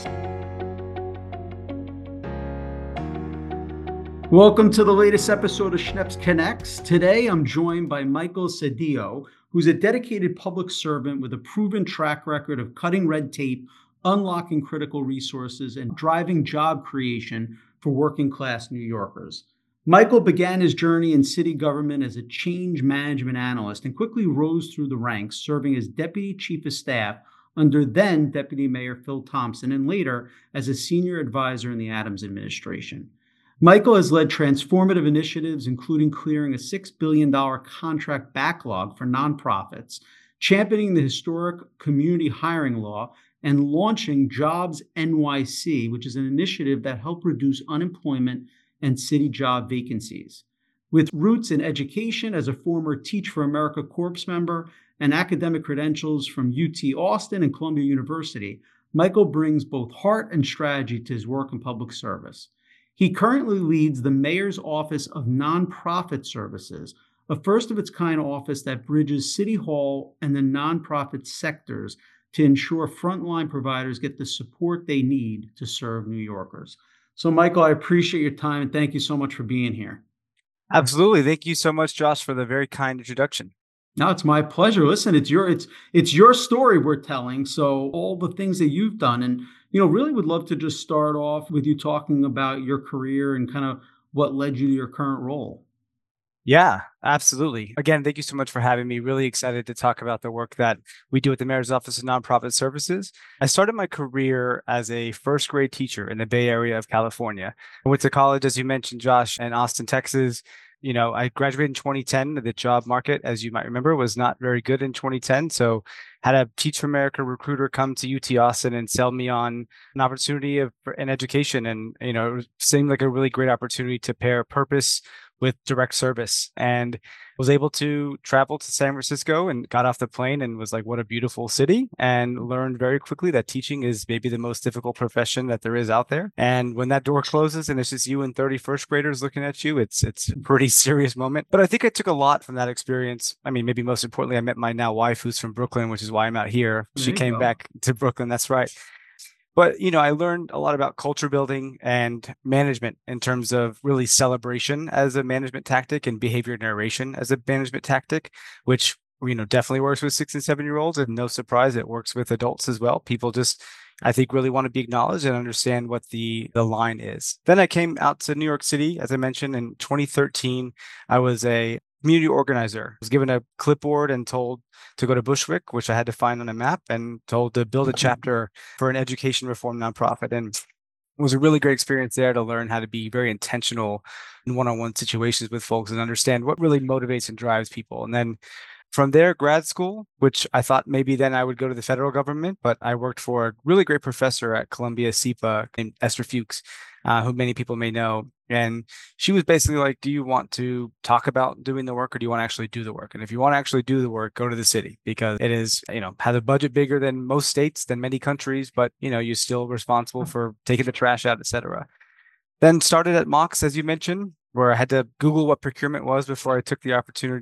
Welcome to the latest episode of Schneps Connects. Today, I'm joined by Michael Cedillo, who's a dedicated public servant with a proven track record of cutting red tape, unlocking critical resources, and driving job creation for working class New Yorkers. Michael began his journey in city government as a change management analyst and quickly rose through the ranks, serving as deputy chief of staff under then Deputy Mayor Phil Thompson and later as a senior advisor in the Adams administration. Michael has led transformative initiatives, including clearing a $6 billion contract backlog for nonprofits, championing the historic community hiring law, and launching Jobs NYC, which is an initiative that helped reduce unemployment and city job vacancies. With roots in education as a former Teach for America Corps member and academic credentials from UT Austin and Columbia University, Michael brings both heart and strategy to his work in public service. He currently leads the Mayor's Office of Nonprofit Services, a first of its kind office that bridges City Hall and the nonprofit sectors to ensure frontline providers get the support they need to serve New Yorkers. So, Michael, I appreciate your time and thank you so much for being here. Absolutely. Thank you so much, Josh, for the very kind introduction. No, it's my pleasure. Listen, it's your story we're telling. So all the things that you've done, and really would love to just start off with you talking about your career and kind of what led you to your current role. Yeah, absolutely. Again, thank you so much for having me. Really excited to talk about the work that we do at the Mayor's Office of Nonprofit Services. I started my career as a first grade teacher in the Bay Area of California. I went to college, as you mentioned, Josh, in Austin, Texas. I graduated in 2010. The job market, as you might remember, was not very good in 2010. So had a Teach for America recruiter come to UT Austin and sell me on an opportunity of an education. And, it seemed like a really great opportunity to pair purpose with direct service, and was able to travel to San Francisco and got off the plane and was like, what a beautiful city, and learned very quickly that teaching is maybe the most difficult profession that there is out there. And when that door closes and it's just you and 30 first graders looking at you, it's a pretty serious moment. But I think I took a lot from that experience. I mean, maybe most importantly, I met my now wife, who's from Brooklyn, which is why I'm out here. She came back to Brooklyn. That's right. But, I learned a lot about culture building and management in terms of really celebration as a management tactic and behavior narration as a management tactic, which, definitely works with 6 and 7-year-olds. And no surprise, it works with adults as well. People just, I think, really want to be acknowledged and understand what the line is. Then I came out to New York City, as I mentioned, in 2013. I was a community organizer. I was given a clipboard and told to go to Bushwick, which I had to find on a map, and told to build a chapter for an education reform nonprofit. And it was a really great experience there to learn how to be very intentional in one-on-one situations with folks and understand what really motivates and drives people. And then from there, grad school, which I thought maybe then I would go to the federal government, but I worked for a really great professor at Columbia SIPA named Esther Fuchs, who many people may know. And she was basically like, do you want to talk about doing the work or do you want to actually do the work? And if you want to actually do the work, go to the city, because it is, has a budget bigger than most states, than many countries, but, you're still responsible for taking the trash out, et cetera. Then started at Mox, as you mentioned, where I had to Google what procurement was before I took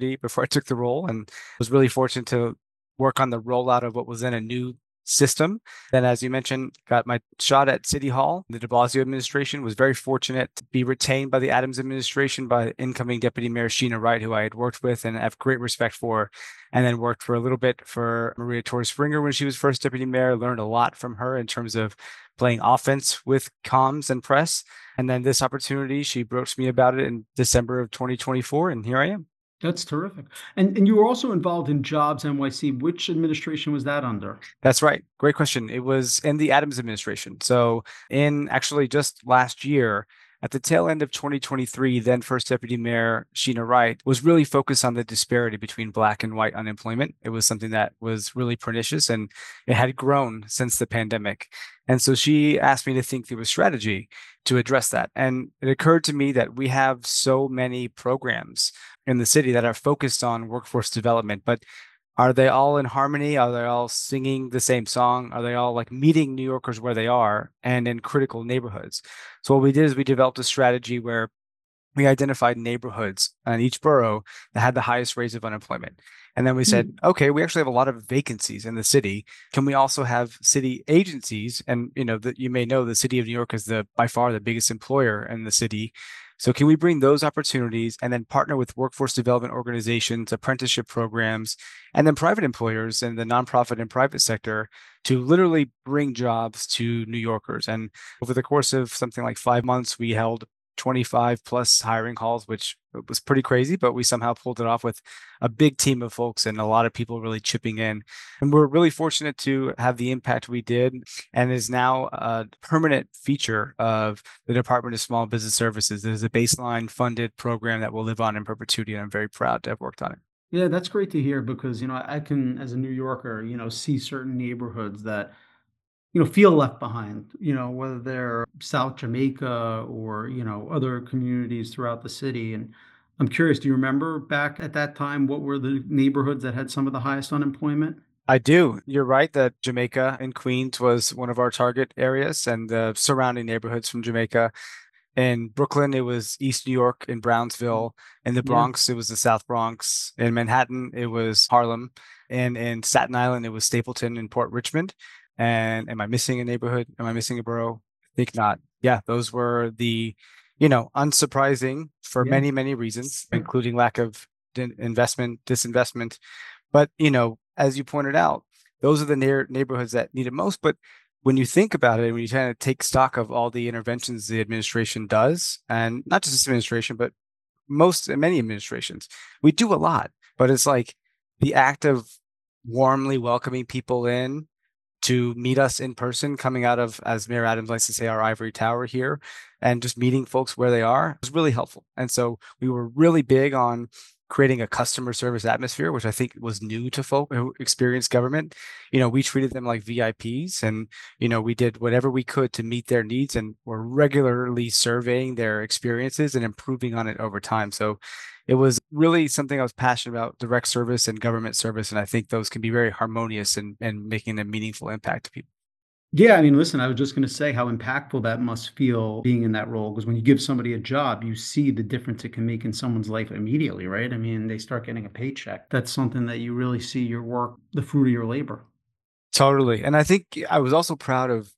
the role, and was really fortunate to work on the rollout of what was then a new system. Then, as you mentioned, got my shot at City Hall. The de Blasio administration, was very fortunate to be retained by the Adams administration by incoming Deputy Mayor Sheena Wright, who I had worked with and have great respect for, and then worked for a little bit for Maria Torres Springer when she was first Deputy Mayor. Learned a lot from her in terms of playing offense with comms and press. And then this opportunity, she broached me about it in December of 2024, and here I am. That's terrific. And you were also involved in Jobs NYC. Which administration was that under? That's right. Great question. It was in the Adams administration. So in actually just last year, at the tail end of 2023, then First Deputy Mayor Sheena Wright was really focused on the disparity between Black and white unemployment. It was something that was really pernicious, and it had grown since the pandemic. And so she asked me to think through a strategy to address that. And it occurred to me that we have so many programs in the city that are focused on workforce development, but are they all in harmony? Are they all singing the same song? Are they all like meeting New Yorkers where they are and in critical neighborhoods? So what we did is we developed a strategy where we identified neighborhoods in each borough that had the highest rates of unemployment. And then we said, Hmm. okay, we actually have a lot of vacancies in the city. Can we also have city agencies? And that you may know the city of New York is the by far the biggest employer in the city. So can we bring those opportunities and then partner with workforce development organizations, apprenticeship programs, and then private employers in the nonprofit and private sector to literally bring jobs to New Yorkers? And over the course of something like 5 months, we held 25 plus hiring calls, which was pretty crazy, but we somehow pulled it off with a big team of folks and a lot of people really chipping in. And we're really fortunate to have the impact we did and is now a permanent feature of the Department of Small Business Services. There's a baseline funded program that will live on in perpetuity, and I'm very proud to have worked on it. Yeah, that's great to hear because, I can, as a New Yorker, see certain neighborhoods that, feel left behind, whether they're South Jamaica or, other communities throughout the city. And I'm curious, do you remember back at that time, what were the neighborhoods that had some of the highest unemployment? I do. You're right that Jamaica and Queens was one of our target areas and the surrounding neighborhoods from Jamaica. In Brooklyn, it was East New York and Brownsville. In the Yeah. Bronx, it was the South Bronx. In Manhattan, it was Harlem. And in Staten Island, it was Stapleton and Port Richmond. And am I missing a neighborhood? Am I missing a borough? I think not. Yeah, those were the, unsurprising for Yeah. many, many reasons, including lack of investment, disinvestment. But, as you pointed out, those are the neighborhoods that need it most. But when you think about it, when you kind of take stock of all the interventions the administration does, and not just this administration, but many administrations, we do a lot. But it's like the act of warmly welcoming people in to meet us in person, coming out of, as Mayor Adams likes to say, our ivory tower here, and just meeting folks where they are was really helpful. And so we were really big on creating a customer service atmosphere, which I think was new to folk who experienced government. We treated them like VIPs and, we did whatever we could to meet their needs and were regularly surveying their experiences and improving on it over time. So it was really something I was passionate about, direct service and government service. And I think those can be very harmonious and making a meaningful impact to people. Yeah, I mean, listen, I was just going to say how impactful that must feel being in that role because when you give somebody a job, you see the difference it can make in someone's life immediately, right? I mean, they start getting a paycheck. That's something that you really see your work, the fruit of your labor. Totally. And I think I was also proud of,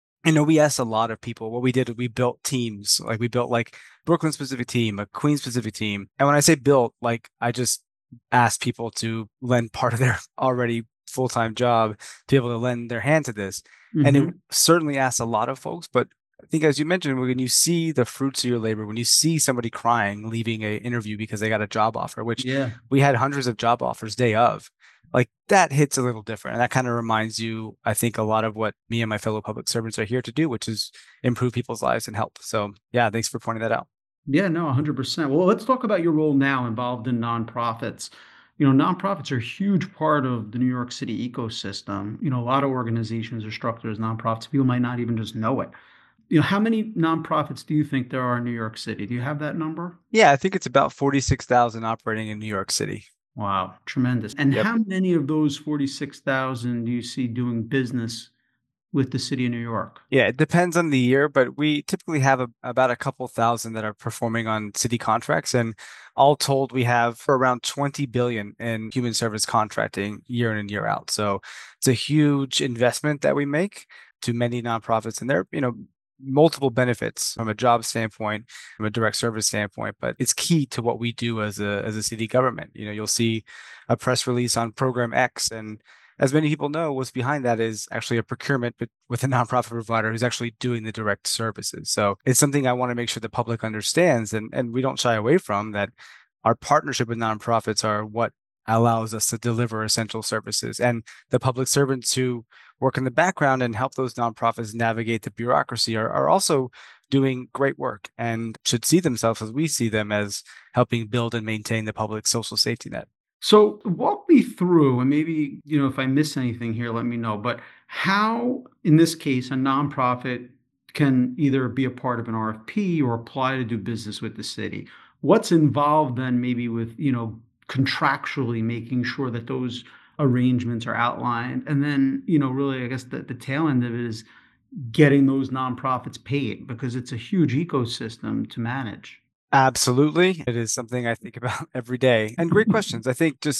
we asked a lot of people. What we did, we built teams. Like we built like Brooklyn specific team, a Queen specific team. And when I say built, like I just asked people to lend part of their already full-time job to be able to lend their hand to this. And it Hmm. certainly asked a lot of folks, but I think as you mentioned, when you see the fruits of your labor, when you see somebody crying, leaving an interview because they got a job offer, which Yeah. we had hundreds of job offers day of, like that hits a little different. And that kind of reminds you, I think, a lot of what me and my fellow public servants are here to do, which is improve people's lives and help. So yeah, thanks for pointing that out. Yeah, no, 100%. Well, let's talk about your role now involved in nonprofits. Nonprofits are a huge part of the New York City ecosystem. A lot of organizations are structured as nonprofits. People might not even just know it. How many nonprofits do you think there are in New York City? Do you have that number? Yeah, I think it's about 46,000 operating in New York City. Wow, tremendous. And Yep. how many of those 46,000 do you see doing business with the city of New York? Yeah, it depends on the year, but we typically have about a couple thousand that are performing on city contracts. And all told, we have around 20 billion in human service contracting year in and year out. So it's a huge investment that we make to many nonprofits. And there, multiple benefits from a job standpoint, from a direct service standpoint, but it's key to what we do as a city government. You'll see a press release on program X, and as many people know, what's behind that is actually a procurement but with a nonprofit provider who's actually doing the direct services. So it's something I want to make sure the public understands, and we don't shy away from that. Our partnership with nonprofits are what allows us to deliver essential services, and the public servants who work in the background and help those nonprofits navigate the bureaucracy are also doing great work and should see themselves as we see them as helping build and maintain the public social safety net. So walk me through, and maybe, if I miss anything here, let me know. But how, in this case, a nonprofit can either be a part of an RFP or apply to do business with the city? What's involved then, maybe with, contractually making sure that those arrangements are outlined? And then, really, I guess the tail end of it is getting those nonprofits paid because it's a huge ecosystem to manage. Absolutely. It is something I think about every day. And great questions. I think just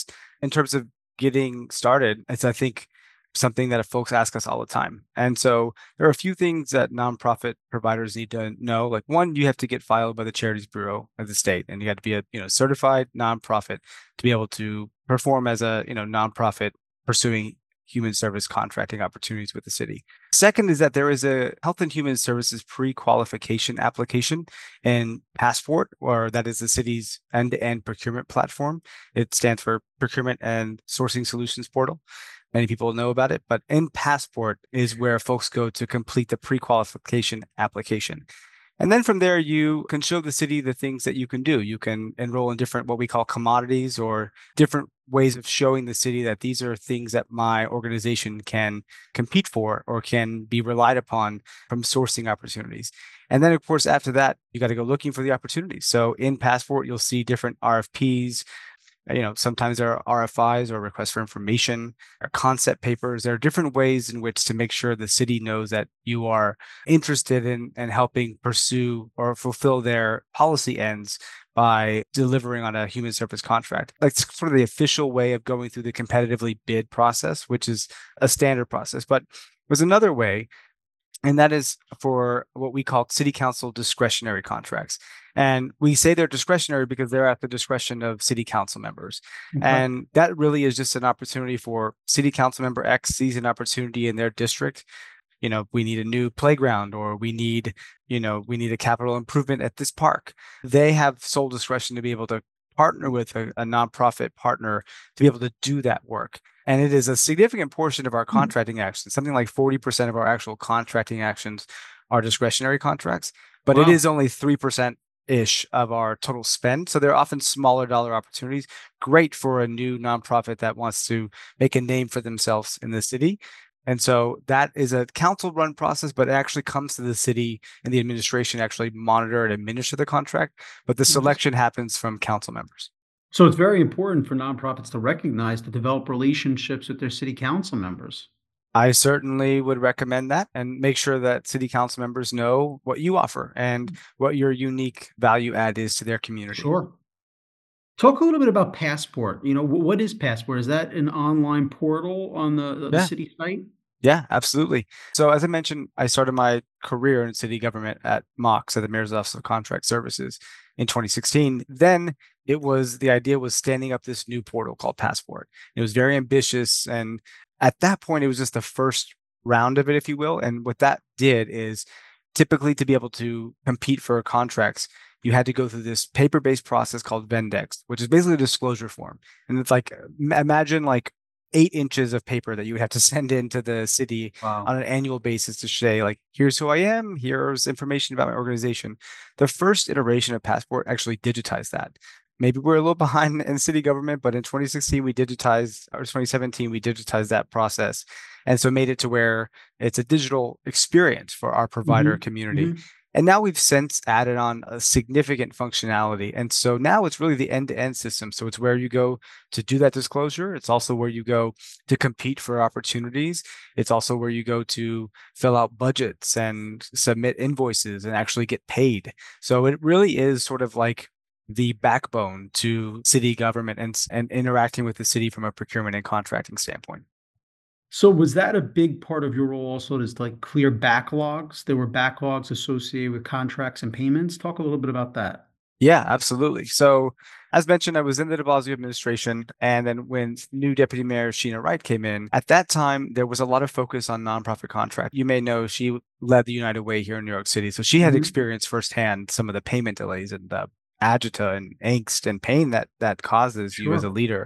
in terms of getting started, it's, I think, something that folks ask us all the time. And so there are a few things that nonprofit providers need to know. Like, one, you have to get filed by the Charities Bureau of the state, and you have to be a certified nonprofit to be able to perform as a nonprofit pursuing human service contracting opportunities with the city. Second is that there is a Health and Human Services pre-qualification application in Passport, or that is the city's end-to-end procurement platform. It stands for Procurement and Sourcing Solutions Portal. Many people know about it, but in Passport is where folks go to complete the pre-qualification application. And then from there, you can show the city the things that you can do. You can enroll in different, what we call commodities, or different ways of showing the city that these are things that my organization can compete for or can be relied upon from sourcing opportunities. And then, of course, after that, you got to go looking for the opportunities. So in Passport, you'll see different RFPs. Sometimes there are RFIs, or requests for information, or concept papers. There are different ways in which to make sure the city knows that you are interested in helping pursue or fulfill their policy ends by delivering on a human service contract. Like, sort of the official way of going through the competitively bid process, which is a standard process. But there's another way, and that is for what we call city council discretionary contracts. And we say they're discretionary because they're at the discretion of city council members. Okay. And that really is just an opportunity for city council member X sees an opportunity in their district. We need a new playground, or we need a capital improvement at this park. They have sole discretion to be able to partner with a nonprofit partner to be able to do that work. And it is a significant portion of our contracting actions. Something like 40% of our actual contracting actions are discretionary contracts, but it is only 3% ish of our total spend. So they're often smaller dollar opportunities, great for a new nonprofit that wants to make a name for themselves in the city. And so that is a council run process, but it actually comes to the city and the administration actually monitor and administer the contract. But the selection happens from council members. So it's very important for nonprofits to recognize, to develop relationships with their city council members. I certainly would recommend that, and make sure that city council members know what you offer and what your unique value add is to their community. Sure. Talk a little bit about Passport. What is Passport? Is that an online portal on the Yeah. city site? Yeah, absolutely. So as I mentioned, I started my career in city government at MOX, at the Mayor's Office of Contract Services, in 2016. Then the idea was standing up this new portal called Passport. It was very ambitious. And at that point, it was just the first round of it, if you will. And what that did is, typically, to be able to compete for contracts, you had to go through this paper-based process called Vendex, which is basically a disclosure form. And it's like, imagine like 8 inches of paper that you would have to send into the city on an annual basis to say, like, here's who I am, here's information about my organization. The first iteration of Passport actually digitized that. Maybe we're a little behind in city government, but in 2016, or 2017, we digitized that process. And so made it to where it's a digital experience for our provider community. And now we've since added on a significant functionality. And so now it's really the end-to-end system. So it's where you go to do that disclosure. It's also where you go to compete for opportunities. It's also where you go to fill out budgets and submit invoices and actually get paid. So it really is sort of like the backbone to city government and interacting with the city from a procurement and contracting standpoint. So was that a big part of your role also, to like clear backlogs? There were backlogs associated with contracts and payments. Talk a little bit about that. Yeah, absolutely. So as mentioned, I was in the de Blasio administration. And then when new Deputy Mayor Sheena Wright came in, at that time, there was a lot of focus on nonprofit contract. You may know she led the United Way here in New York City. So she had experienced firsthand some of the payment delays and the agita and angst and pain that causes you as a leader.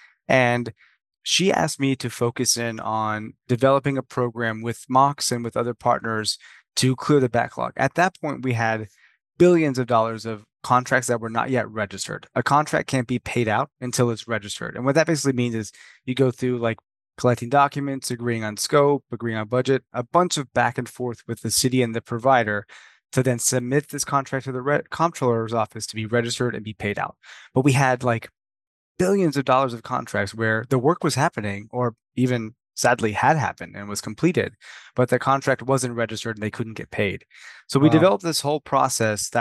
And she asked me to focus in on developing a program with MOX and with other partners to clear the backlog. At that point, we had billions of dollars of contracts that were not yet registered. A contract can't be paid out until it's registered. And what that basically means is you go through like collecting documents, agreeing on scope, agreeing on budget, a bunch of back and forth with the city and the provider to then submit this contract to the comptroller's office to be registered and be paid out. But we had like billions of dollars of contracts where the work was happening, or even sadly had happened and was completed, but the contract wasn't registered and they couldn't get paid. So we developed this whole process that was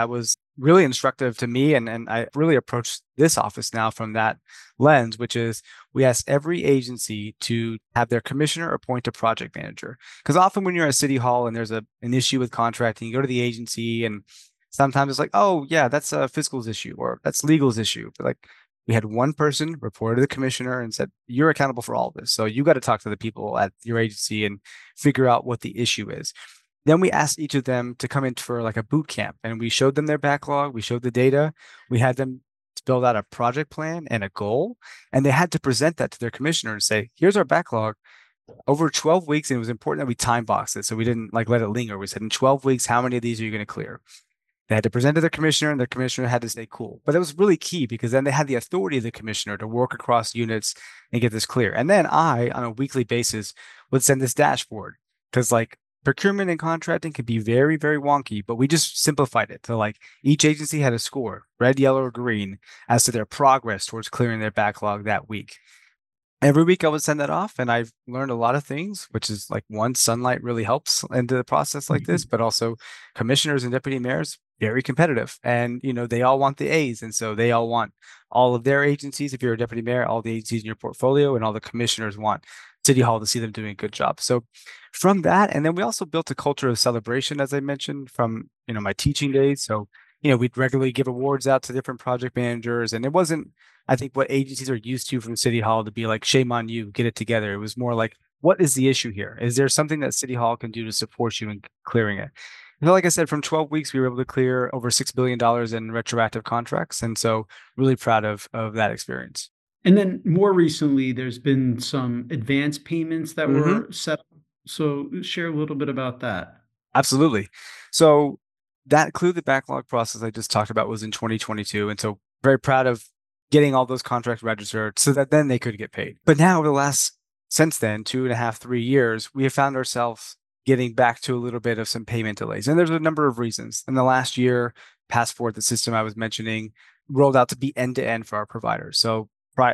really instructive to me. And I really approach this office now from that lens, which is we ask every agency to have their commissioner appoint a project manager. Because often when you're at City Hall and there's an issue with contracting, you go to the agency and sometimes it's like, oh, yeah, that's a fiscals issue or that's legal's issue. But like we had one person report to the commissioner and said, you're accountable for all of this. So you got to talk to the people at your agency and figure out what the issue is. Then we asked each of them to come in for like a boot camp and we showed them their backlog. We showed the data. We had them build out a project plan and a goal. And they had to present that to their commissioner and say, here's our backlog over 12 weeks. And it was important that we time box it. So we didn't like let it linger. We said in 12 weeks, how many of these are you going to clear? They had to present to their commissioner and the commissioner had to say, cool. But it was really key because then they had the authority of the commissioner to work across units and get this clear. And then I, on a weekly basis, would send this dashboard because like procurement and contracting could be very, very wonky, but we just simplified it to like each agency had a score, red, yellow, or green, as to their progress towards clearing their backlog that week. Every week I would send that off and I've learned a lot of things, which is like one, sunlight really helps into the process like this, but also commissioners and deputy mayors, very competitive. And, they all want the A's. And so they all want all of their agencies. If you're a deputy mayor, all the agencies in your portfolio and all the commissioners want City Hall to see them doing a good job. So from that, and then we also built a culture of celebration, as I mentioned, from, my teaching days. So, we'd regularly give awards out to different project managers. And it wasn't, I think, what agencies are used to from City Hall to be like, shame on you, get it together. It was more like, what is the issue here? Is there something that City Hall can do to support you in clearing it? And like I said, from 12 weeks, we were able to clear over $6 billion in retroactive contracts. And so really proud of that experience. And then more recently, there's been some advance payments that were set up. So share a little bit about that. Absolutely. So that clear the backlog process I just talked about was in 2022. And so very proud of getting all those contracts registered so that then they could get paid. But now over the last, since then, 2.5, 3 years, we have found ourselves getting back to a little bit of some payment delays. And there's a number of reasons. In the last year, Passport, the system I was mentioning, rolled out to be end-to-end for our providers. So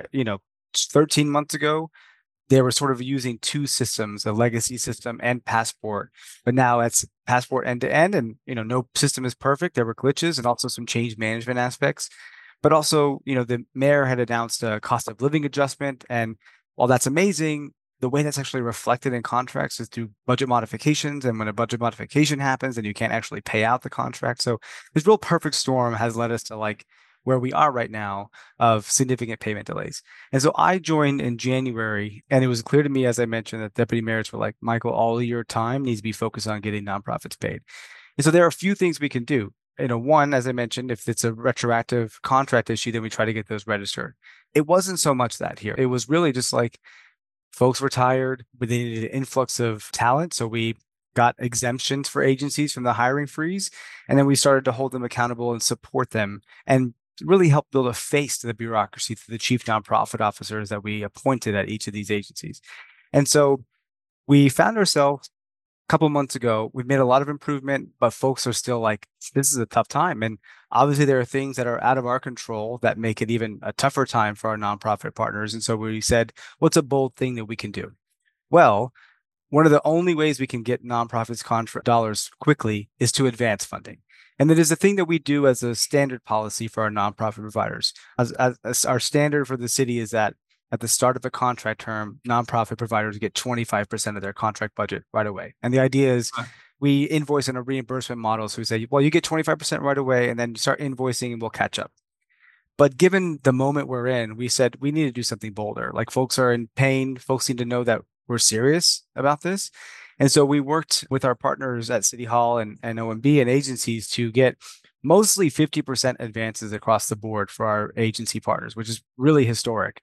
13 months ago, they were sort of using two systems, a legacy system and Passport, but now it's Passport end to end. And, no system is perfect. There were glitches and also some change management aspects, but also, the mayor had announced a cost of living adjustment. And while that's amazing, the way that's actually reflected in contracts is through budget modifications. And when a budget modification happens, then you can't actually pay out the contract. So this real perfect storm has led us to like where we are right now of significant payment delays. And so I joined in January, and it was clear to me, as I mentioned, that deputy mayors were like, Michael, all of your time needs to be focused on getting nonprofits paid. And so there are a few things we can do. One, as I mentioned, if it's a retroactive contract issue, then we try to get those registered. It wasn't so much that here. It was really just like folks were tired, but they needed an influx of talent. So we got exemptions for agencies from the hiring freeze. And then we started to hold them accountable and support them and really help build a face to the bureaucracy through the chief nonprofit officers that we appointed at each of these agencies. And so we found ourselves a couple of months ago, we've made a lot of improvement, but folks are still like, this is a tough time. And obviously there are things that are out of our control that make it even a tougher time for our nonprofit partners. And so we said, what's a bold thing that we can do? Well, one of the only ways we can get nonprofits contract dollars quickly is to advance funding. And it is a thing that we do as a standard policy for our nonprofit providers. As our standard for the city is that at the start of a contract term, nonprofit providers get 25% of their contract budget right away. And the idea is we invoice in a reimbursement model. So we say, well, you get 25% right away, and then you start invoicing and we'll catch up. But given the moment we're in, we said we need to do something bolder. Like folks are in pain. Folks need to know that we're serious about this. And so we worked with our partners at City Hall and OMB and agencies to get mostly 50% advances across the board for our agency partners, which is really historic.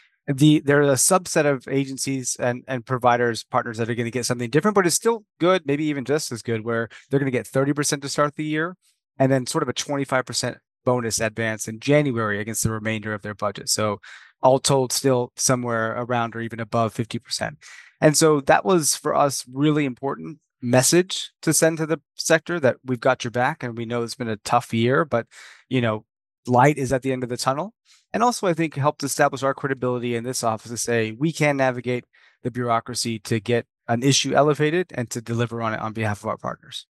There are a subset of agencies and providers, partners that are going to get something different, but it's still good, maybe even just as good, where they're going to get 30% to start the year and then sort of a 25% bonus advance in January against the remainder of their budget. So all told, still somewhere around or even above 50%. And so that was for us really important message to send to the sector that we've got your back and we know it's been a tough year, but light is at the end of the tunnel. And also I think helped establish our credibility in this office to say we can navigate the bureaucracy to get an issue elevated and to deliver on it on behalf of our partners.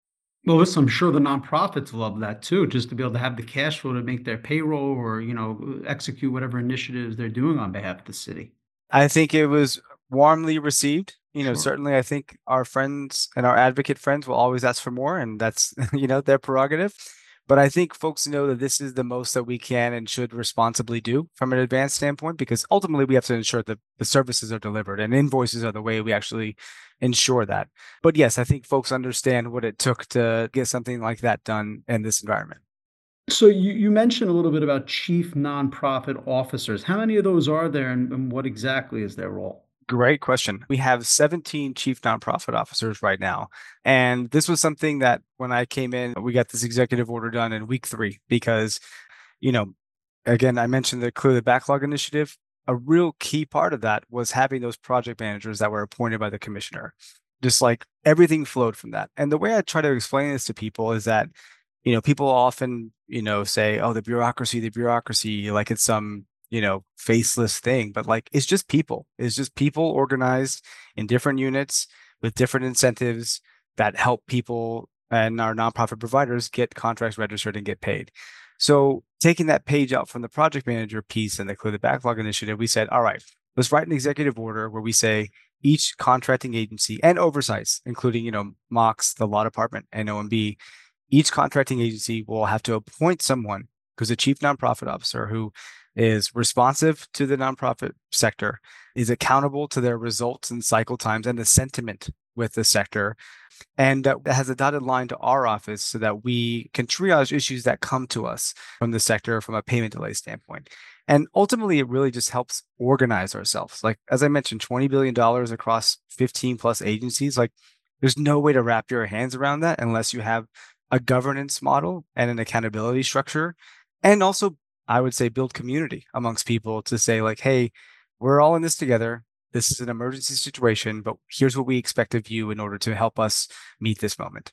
Well, listen, I'm sure the nonprofits love that too, just to be able to have the cash flow to make their payroll or, execute whatever initiatives they're doing on behalf of the city. I think it was warmly received. Sure. Certainly I think our friends and our advocate friends will always ask for more, and that's, their prerogative. But I think folks know that this is the most that we can and should responsibly do from an advanced standpoint, because ultimately we have to ensure that the services are delivered and invoices are the way we actually ensure that. But yes, I think folks understand what it took to get something like that done in this environment. So you mentioned a little bit about chief nonprofit officers. How many of those are there and what exactly is their role? Great question. We have 17 chief nonprofit officers right now. And this was something that when I came in, we got this executive order done in week 3 because, you know, again, I mentioned the Clear the Backlog initiative. A real key part of that was having those project managers that were appointed by the commissioner. Just like everything flowed from that. And the way I try to explain this to people is that, people often, say, oh, the bureaucracy, like it's some, faceless thing, but like it's just people. It's just people organized in different units with different incentives that help people and our nonprofit providers get contracts registered and get paid. So taking that page out from the project manager piece and the Clear the Backlog initiative, we said, all right, let's write an executive order where we say each contracting agency and oversights, including, MOX, the law department, and OMB, each contracting agency will have to appoint someone who's a chief nonprofit officer who is responsive to the nonprofit sector, is accountable to their results and cycle times and the sentiment with the sector, and that has a dotted line to our office so that we can triage issues that come to us from the sector from a payment delay standpoint. And ultimately, it really just helps organize ourselves. Like, as I mentioned, $20 billion across 15 plus agencies. Like, there's no way to wrap your hands around that unless you have a governance model and an accountability structure. And also, I would say, build community amongst people to say, like, hey, we're all in this together. This is an emergency situation, but here's what we expect of you in order to help us meet this moment.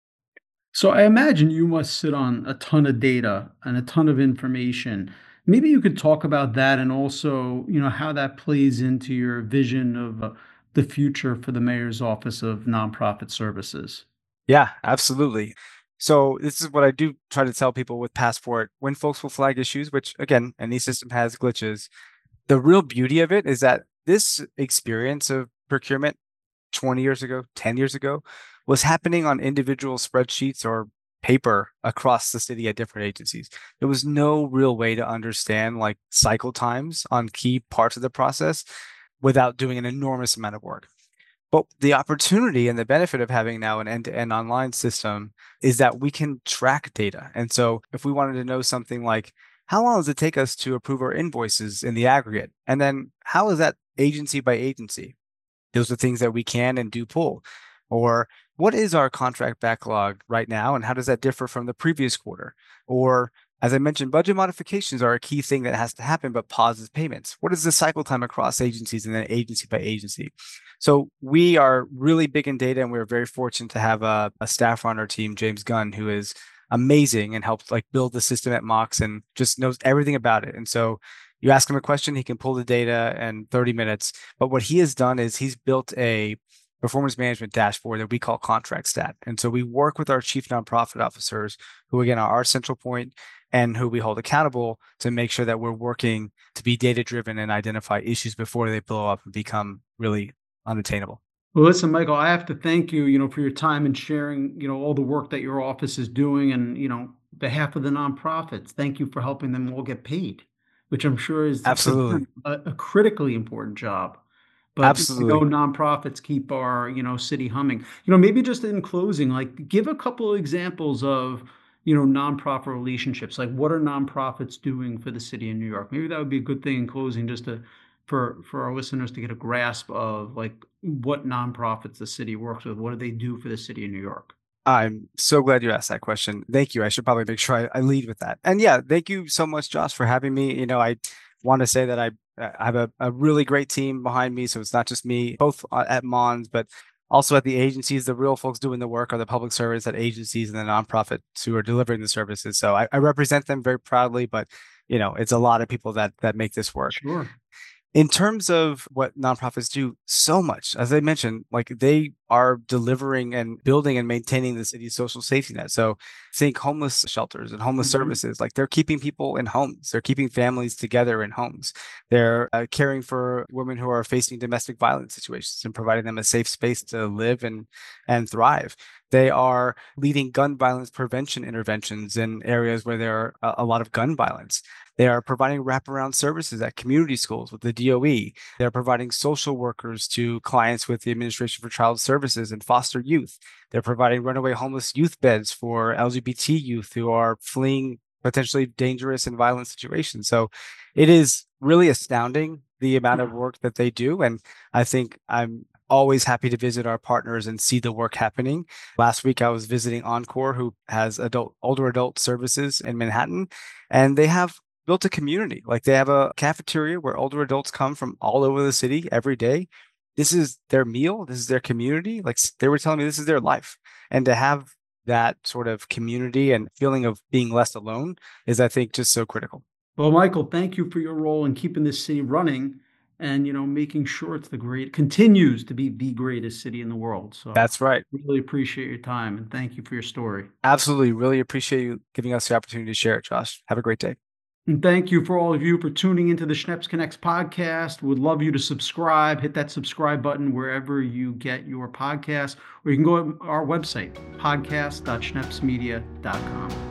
So I imagine you must sit on a ton of data and a ton of information. Maybe you could talk about that and also, how that plays into your vision of the future for the mayor's office of nonprofit services. Yeah, absolutely. So this is what I do try to tell people with Passport when folks will flag issues, which again, any system has glitches. The real beauty of it is that this experience of procurement 20 years ago, 10 years ago, was happening on individual spreadsheets or paper across the city at different agencies. There was no real way to understand like cycle times on key parts of the process without doing an enormous amount of work. But the opportunity and the benefit of having now an end-to-end online system is that we can track data. And so if we wanted to know something like, how long does it take us to approve our invoices in the aggregate? And then how is that agency by agency? Those are things that we can and do pull. Or what is our contract backlog right now, and how does that differ from the previous quarter? Or as I mentioned, budget modifications are a key thing that has to happen, but pauses payments. What is the cycle time across agencies and then agency by agency? So we are really big in data, and we're very fortunate to have a staff on our team, James Gunn, who is amazing and helped like build the system at Mox and just knows everything about it. And so you ask him a question, he can pull the data in 30 minutes. But what he has done is he's built a performance management dashboard that we call Contract Stat. And so we work with our chief nonprofit officers, who again are our central point and who we hold accountable to make sure that we're working to be data driven and identify issues before they blow up and become really unattainable. Well, listen, Michael, I have to thank you, for your time and sharing, all the work that your office is doing and, behalf of the nonprofits. Thank you for helping them all get paid, which I'm sure is for Absolutely. them a critically important job. But I know Absolutely. nonprofits keep our, city humming. Maybe just in closing, like give a couple of examples of, nonprofit relationships. Like what are nonprofits doing for the city of New York? Maybe that would be a good thing in closing, just to for our listeners to get a grasp of like what nonprofits the city works with. What do they do for the city of New York? I'm so glad you asked that question. Thank you. I should probably make sure I lead with that. And yeah, thank you so much, Josh, for having me. I want to say that I have a really great team behind me. So it's not just me, both at Mons, but also at the agencies. The real folks doing the work are the public servants at agencies and the nonprofits who are delivering the services. So I represent them very proudly, but it's a lot of people that make this work. Sure. In terms of what nonprofits do, so much. As I mentioned, like they are delivering and building and maintaining the city's social safety net. So think homeless shelters and homeless services. Like they're keeping people in homes. They're keeping families together in homes. They're caring for women who are facing domestic violence situations and providing them a safe space to live and thrive. They are leading gun violence prevention interventions in areas where there are a lot of gun violence. They are providing wraparound services at community schools with the DOE. They're providing social workers to clients with the Administration for Child Services and foster youth. They're providing runaway homeless youth beds for LGBT youth who are fleeing potentially dangerous and violent situations. So it is really astounding the amount of work that they do. And I think I'm always happy to visit our partners and see the work happening. Last week, I was visiting Encore, who has older adult services in Manhattan, and they have built a community. Like they have a cafeteria where older adults come from all over the city every day. This is their meal. This is their community. Like they were telling me this is their life. And to have that sort of community and feeling of being less alone is, I think, just so critical. Well, Michael, thank you for your role in keeping this city running and, making sure it's continues to be the greatest city in the world. So That's right. really appreciate your time and thank you for your story. Absolutely. Really appreciate you giving us the opportunity to share it, Josh. Have a great day. And thank you for all of you for tuning into the Schneps Connects podcast. Would love you to subscribe, hit that subscribe button wherever you get your podcast, or you can go to our website, podcast.schnepsmedia.com.